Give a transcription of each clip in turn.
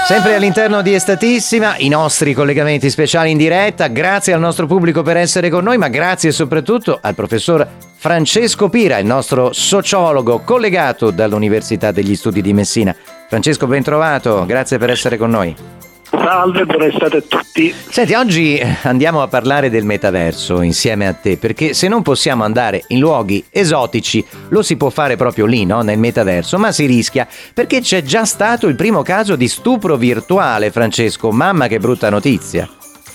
Sempre all'interno di Estatissima, i nostri collegamenti speciali in diretta. Grazie al nostro pubblico per essere con noi, ma grazie soprattutto al professor Francesco Pira, il nostro sociologo collegato dall'Università degli Studi di Messina. Francesco, ben trovato, grazie per essere con noi. Salve, buona estate a tutti. Senti, oggi andiamo a parlare del metaverso insieme a te, perché se non possiamo andare in luoghi esotici, lo si può fare proprio lì, no? Nel metaverso, ma si rischia, perché c'è già stato il primo caso di stupro virtuale, Francesco. Mamma, che brutta notizia.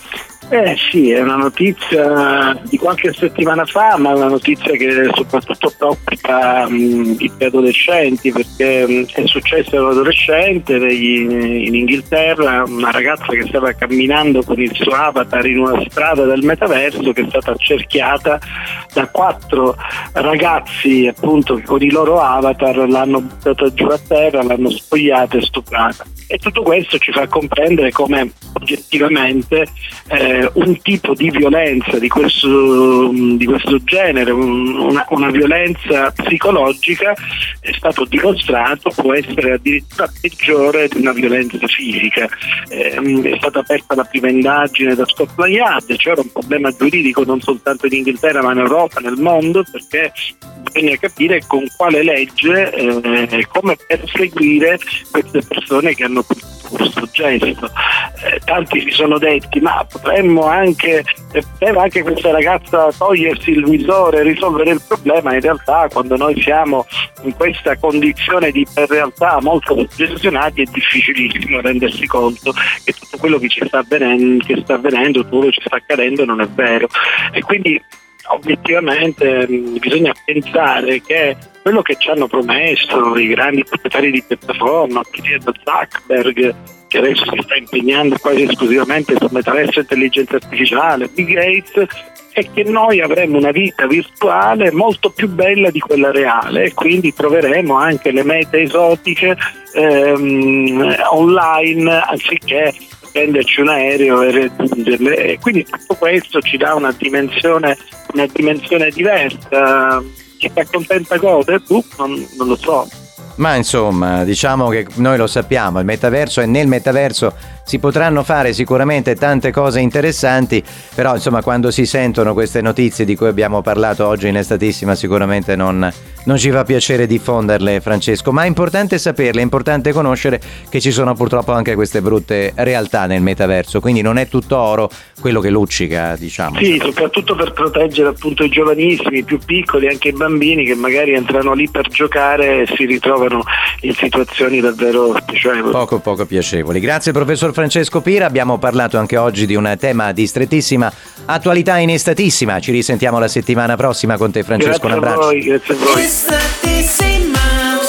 Sì, è una notizia di qualche settimana fa, ma è una notizia che soprattutto preoccupa i preadolescenti, perché è successo a un adolescente in Inghilterra, una ragazza che stava camminando con il suo avatar in una strada del metaverso, che è stata accerchiata da 4 ragazzi, appunto, che con i loro avatar l'hanno buttata giù a terra, l'hanno spogliata e stuprata. E tutto questo ci fa comprendere come oggettivamente un tipo di violenza di questo genere, una violenza psicologica, è stato dimostrato può essere addirittura peggiore di una violenza fisica. È stata aperta la prima indagine da Scotland Yard, c'era un problema giuridico non soltanto in Inghilterra ma in Europa, nel mondo, perché bisogna capire con quale legge come perseguire queste persone che hanno questo gesto. Tanti si sono detti ma poteva anche questa ragazza togliersi il visore e risolvere il problema. In realtà, quando noi siamo in questa condizione di realtà molto suggestionati, è difficilissimo rendersi conto che tutto quello che ci sta avvenendo, tutto quello che ci sta accadendo non è vero. E quindi obiettivamente bisogna pensare che quello che ci hanno promesso i grandi proprietari di piattaforma, da Zuckerberg, che adesso si sta impegnando quasi esclusivamente sul metaverso e intelligenza artificiale, Bill Gates, è che noi avremo una vita virtuale molto più bella di quella reale, e quindi troveremo anche le mete esotiche online, anziché prenderci un aereo e raggiungerle. E quindi tutto questo ci dà una dimensione diversa. Chi ti accontenta gode? Non lo so. Ma insomma, diciamo che noi lo sappiamo, il metaverso, e nel metaverso si potranno fare sicuramente tante cose interessanti, però insomma quando si sentono queste notizie di cui abbiamo parlato oggi in Estatissima sicuramente non ci fa piacere diffonderle, Francesco, ma è importante saperle, è importante conoscere che ci sono purtroppo anche queste brutte realtà nel metaverso, quindi non è tutto oro quello che luccica, diciamo. Sì, soprattutto per proteggere appunto i giovanissimi, i più piccoli, anche i bambini che magari entrano lì per giocare e si ritrovano in situazioni davvero spiacevoli. Poco piacevoli. Grazie professor Francesco Pira, abbiamo parlato anche oggi di un tema di strettissima attualità in Estatissima. Ci risentiamo la settimana prossima con te, Francesco. Grazie un abbraccio. A voi, grazie a voi. Estatissima.